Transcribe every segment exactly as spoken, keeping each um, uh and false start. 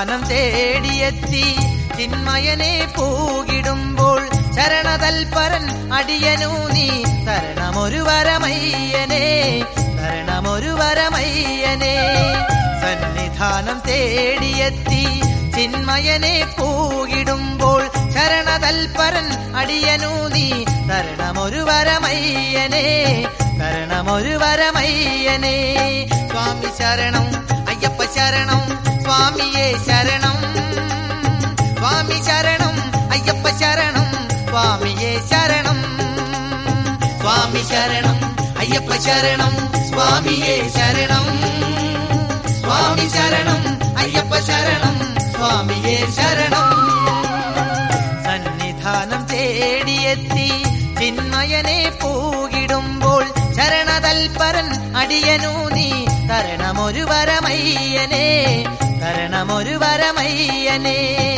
സന്നിധാനം തേടിയെത്തി ചിന്മയനെ പൂകിടുമ്പോൾ ശരണതൽപരൻ അടിയനു നീ തരണമൊരു വരമയ്യനെ, തരണമൊരു വരമയ്യനെ. സന്നിധാനം തേടിയെത്തി ചിന്മയനെ പൂകിടുമ്പോൾ ശരണതൽപരൻ അടിയനു നീ തരണമൊരു വരമയ്യനെ, തരണമൊരു വരമയ്യനെ. സ്വാമി ശരണം അയ്യപ്പ ശരണം സ്വാമിയേ ശരണം, സ്വാമി ശരണം അയ്യപ്പ ശരണം സ്വാമിയേ ശരണം, സ്വാമി ശരണം അയ്യപ്പ ശരണം സ്വാമിയേ ശരണം, സ്വാമി ശരണം അയ്യപ്പ ശരണം സ്വാമിയേ ശരണം. സന്നിധാനം തേടിയെത്തി ചിന്മയനെ പൂകിടുമ്പോൾ ശരണതൽപരൻ അടിയനു നീ തരണമൊരു വരമയ്യനെ, തരണമൊരു വരമയ്യനെ.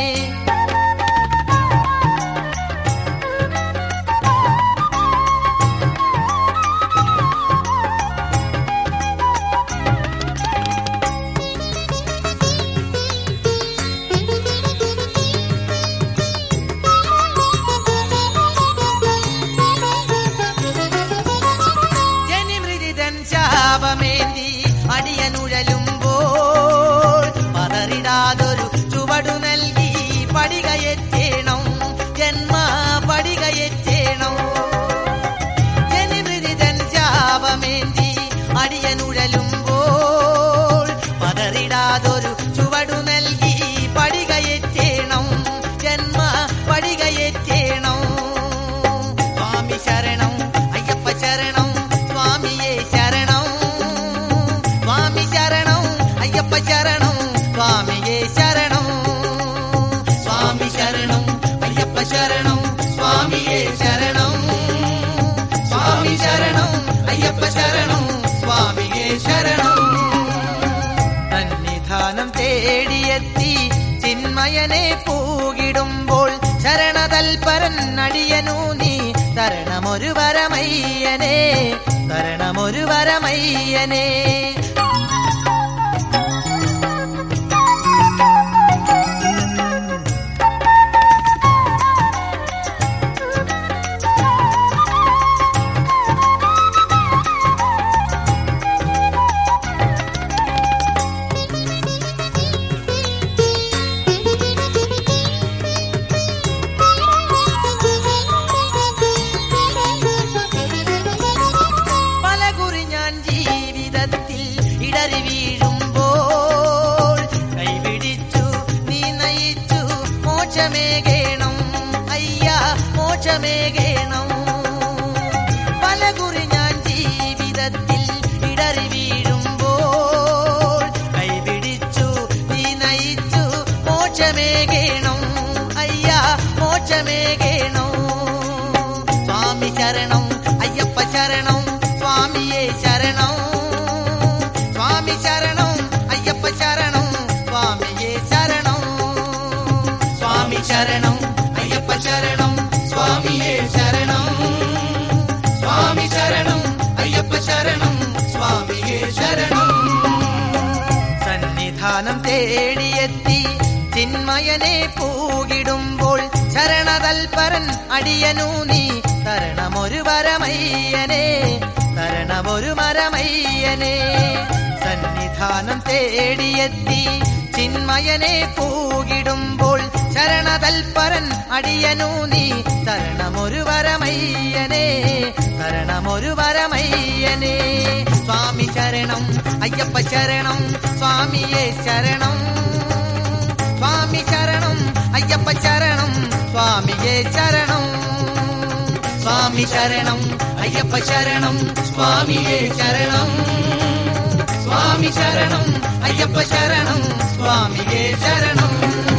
ശാപമേന്തി അടിയനുഴലുമ്പോൾ പതറിടാതൊരു ചുവടു നൽകി പടികയെത്തേണം, ജന്മ പടികയെത്തേണം. ജനിമൃതിതൻ ശാപമേന്തി അടിയനുഴലുമ്പോൾ പതറിടാതൊരു ചുവടു നൽകി പടികയെത്തേണം, ജന്മ പടികയെത്തേണം. സ്വാമി ശരണം അയ്യപ്പ ശരണം സ്വാമിയേ ശരണം, സ്വാമി ശരണം അയ്യപ്പ ശരണം സ്വാമിയേ ശരണം, സ്വാമി ശരണം അയ്യപ്പ ശരണം സ്വാമിയേ ശരണം, സ്വാമി ശരണം അയ്യപ്പ ശരണം സ്വാമിയേ ശരണം. സന്നിധാനം തേടിയെത്തി ചിന്മയനെ പൂകിടുമ്പോൾ ശരണതൽപരൻ അടിയനു നീ തരണമൊരു വരമയ്യനെ, തരണമൊരു വരമയ്യനെ. ഇടറി വീഴുമ്പോൾ കൈപിടിച്ചു നീ നയിച്ചു മോക്ഷമേകേണം അയ്യാ മോക്ഷമേകേണം. പലകുറി ഞാൻ ജീവിതത്തിൽ ഇടറി വീഴുമ്പോൾ കൈപിടിച്ചു നീ നയിച്ചു മോക്ഷമേകേണം അയ്യാ മോക്ഷമേകേണം. സ്വാമി ശരണം അയ്യപ്പ ശരണം സ്വാമിയേ ശരണം, സ്വാമി ശരണം അയ്യപ്പ ശരണം സ്വാമിയേ ശരണം, സ്വാമി ശരണം അയ്യപ്പ ശരണം സ്വാമിയേ ശരണം, സ്വാമി ശരണം അയ്യപ്പ ശരണം സ്വാമിയേ ശരണം. സന്നിധാനം തേടിയെത്തി ചിന്മയനെ പൂകിടുമ്പോൾ ശരണതൽപരൻ അടിയനു നീ തരണമൊരു വരമയ്യനെ, തരണമൊരു വരമയ്യനെ. സന്നിധാനം തേടിയെത്തി ചിന്മയനെ പൂകിടുമ്പോൾ ശരണതൽപരൻ അടിയനു നീ തരണമൊരു വരമയ്യനെ, തരണമൊരു വരമയ്യനെ. സ്വാമി ശരണം അയ്യപ്പ ശരണം സ്വാമിയേ ശരണം, സ്വാമി ശരണം അയ്യപ്പ ശരണം സ്വാമിയേ ശരണം, സ്വാമി ശരണം അയ്യപ്പ ശരണം സ്വാമിയേ ശരണം, സ്വാമി ശരണം അയ്യപ്പ ശരണം സ്വാമിയേ ശരണം.